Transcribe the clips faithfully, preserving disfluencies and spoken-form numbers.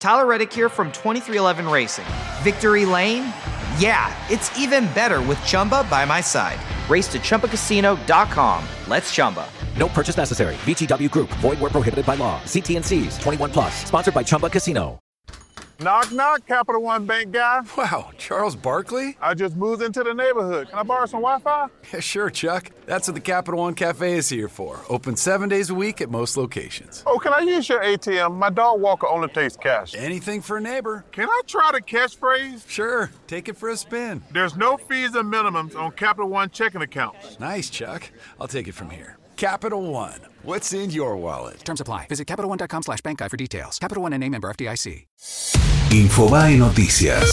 Tyler Reddick here from twenty-three eleven Racing. Victory Lane? Yeah, it's even better with Chumba by my side. Race to Chumba Casino dot com. Let's Chumba. No purchase necessary. V G W Group. Void where prohibited by law. See T and C's. twenty-one plus. Sponsored by Chumba Casino. Knock, knock, Capital One Bank guy. Wow, Charles Barkley? I just moved into the neighborhood. Can I borrow some Wi-Fi? Yeah, sure, Chuck. That's what the Capital One Cafe is here for. Open seven days a week at most locations. Oh, can I use your A T M? My dog Walker only takes cash. Anything for a neighbor. Can I try the catchphrase? Sure, take it for a spin. There's no fees and minimums on Capital One checking accounts. Nice, Chuck. I'll take it from here. Capital One. What's in your wallet? Terms apply. Visit CapitalOne.com slash bank guide for details. Capital One N A member F D I C. Infobae Noticias.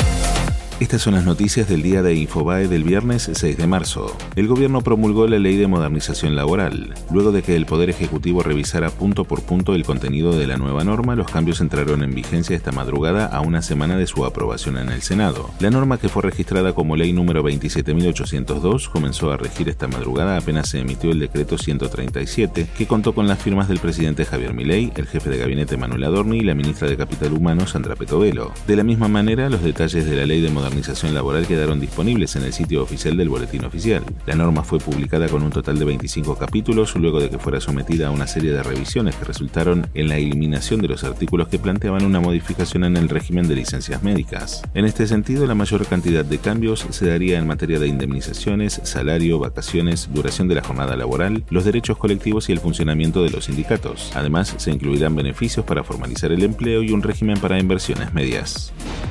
Estas son las noticias del día de Infobae del viernes seis de marzo. El gobierno promulgó la Ley de Modernización Laboral. Luego de que el Poder Ejecutivo revisara punto por punto el contenido de la nueva norma, los cambios entraron en vigencia esta madrugada a una semana de su aprobación en el Senado. La norma, que fue registrada como Ley número veintisiete mil ochocientos dos, comenzó a regir esta madrugada apenas se emitió el decreto ciento treinta y siete, que contó con las firmas del presidente Javier Milei, el jefe de gabinete Manuel Adorni y la ministra de Capital Humano Sandra Petovelo. De la misma manera, los detalles de la Ley de Modernización Laboral quedaron disponibles en el sitio oficial del Boletín Oficial. La norma fue publicada con un total de veinticinco capítulos, luego de que fuera sometida a una serie de revisiones que resultaron en la eliminación de los artículos que planteaban una modificación en el régimen de licencias médicas. En este sentido, la mayor cantidad de cambios se daría en materia de indemnizaciones, salario, vacaciones, duración de la jornada laboral, los derechos colectivos y el funcionamiento de los sindicatos. Además, se incluirán beneficios para formalizar el empleo y un régimen para inversiones medias.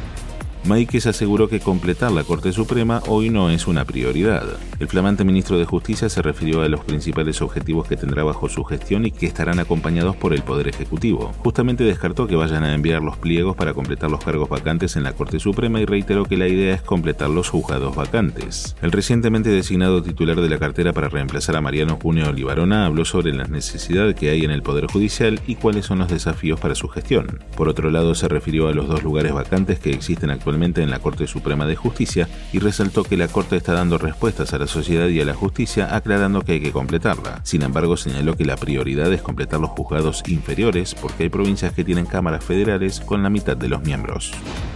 Máiquez aseguró que completar la Corte Suprema hoy no es una prioridad. El flamante ministro de Justicia se refirió a los principales objetivos que tendrá bajo su gestión y que estarán acompañados por el Poder Ejecutivo. Justamente descartó que vayan a enviar los pliegos para completar los cargos vacantes en la Corte Suprema y reiteró que la idea es completar los juzgados vacantes. El recientemente designado titular de la cartera para reemplazar a Mariano Cuneo Libarona habló sobre la necesidad que hay en el Poder Judicial y cuáles son los desafíos para su gestión. Por otro lado, se refirió a los dos lugares vacantes que existen actualmente en la Corte Suprema de Justicia y resaltó que la Corte está dando respuestas a la sociedad y a la justicia, aclarando que hay que completarla. Sin embargo, señaló que la prioridad es completar los juzgados inferiores porque hay provincias que tienen cámaras federales con la mitad de los miembros.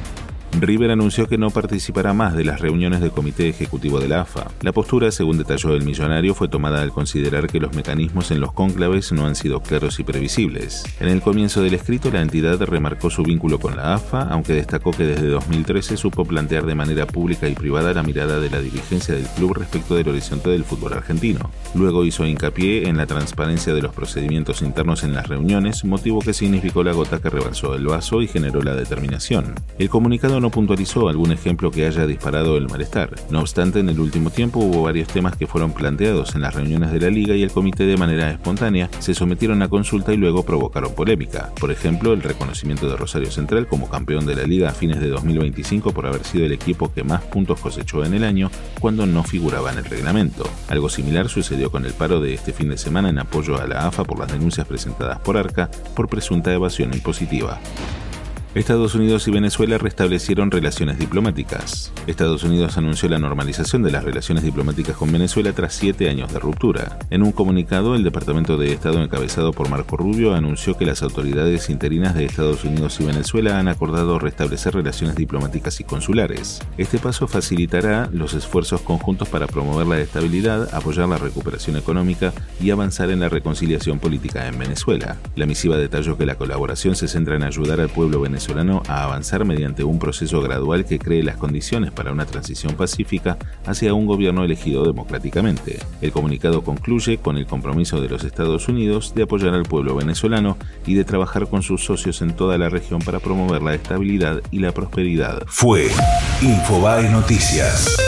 River anunció que no participará más de las reuniones del Comité Ejecutivo de la A F A. La postura, según detalló el millonario, fue tomada al considerar que los mecanismos en los cónclaves no han sido claros y previsibles. En el comienzo del escrito, la entidad remarcó su vínculo con la A F A, aunque destacó que desde dos mil trece supo plantear de manera pública y privada la mirada de la dirigencia del club respecto del horizonte del fútbol argentino. Luego hizo hincapié en la transparencia de los procedimientos internos en las reuniones, motivo que significó la gota que rebalsó el vaso y generó la determinación. El comunicado no puntualizó algún ejemplo que haya disparado el malestar. No obstante, en el último tiempo hubo varios temas que fueron planteados en las reuniones de la Liga y el comité de manera espontánea se sometieron a consulta y luego provocaron polémica. Por ejemplo, el reconocimiento de Rosario Central como campeón de la Liga a fines de dos mil veinticinco por haber sido el equipo que más puntos cosechó en el año cuando no figuraba en el reglamento. Algo similar sucedió con el paro de este fin de semana en apoyo a la A F A por las denuncias presentadas por Arca por presunta evasión impositiva. Estados Unidos y Venezuela restablecieron relaciones diplomáticas. Estados Unidos anunció la normalización de las relaciones diplomáticas con Venezuela tras siete años de ruptura. En un comunicado, el Departamento de Estado encabezado por Marco Rubio anunció que las autoridades interinas de Estados Unidos y Venezuela han acordado restablecer relaciones diplomáticas y consulares. Este paso facilitará los esfuerzos conjuntos para promover la estabilidad, apoyar la recuperación económica y avanzar en la reconciliación política en Venezuela. La misiva detalló que la colaboración se centra en ayudar al pueblo venezolano a avanzar mediante un proceso gradual que cree las condiciones para una transición pacífica hacia un gobierno elegido democráticamente. El comunicado concluye con el compromiso de los Estados Unidos de apoyar al pueblo venezolano y de trabajar con sus socios en toda la región para promover la estabilidad y la prosperidad. Fue Infobae Noticias.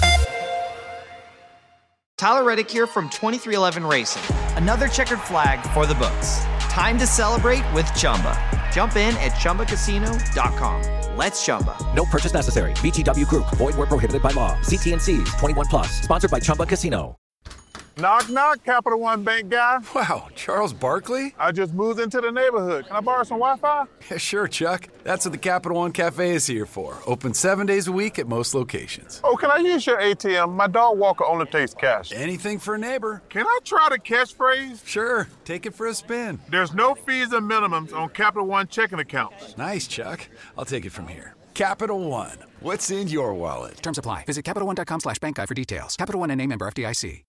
Tyler Reddick here from twenty-three eleven Racing. Another checkered flag for the books. Time to celebrate with Chumba. Jump in at Chumba Casino dot com. Let's Chumba. No purchase necessary. V G W Group. Void where prohibited by law. See T and C's. twenty-one plus. Sponsored by Chumba Casino. Knock, knock, Capital One Bank guy. Wow, Charles Barkley? I just moved into the neighborhood. Can I borrow some Wi-Fi? Yeah, sure, Chuck. That's what the Capital One Cafe is here for. Open seven days a week at most locations. Oh, can I use your A T M? My dog walker only takes cash. Anything for a neighbor. Can I try the catchphrase? Sure, take it for a spin. There's no fees or minimums on Capital One checking accounts. Nice, Chuck. I'll take it from here. Capital One. What's in your wallet? Terms apply. Visit CapitalOne.com slash bank guide for details. Capital One N A member F D I C.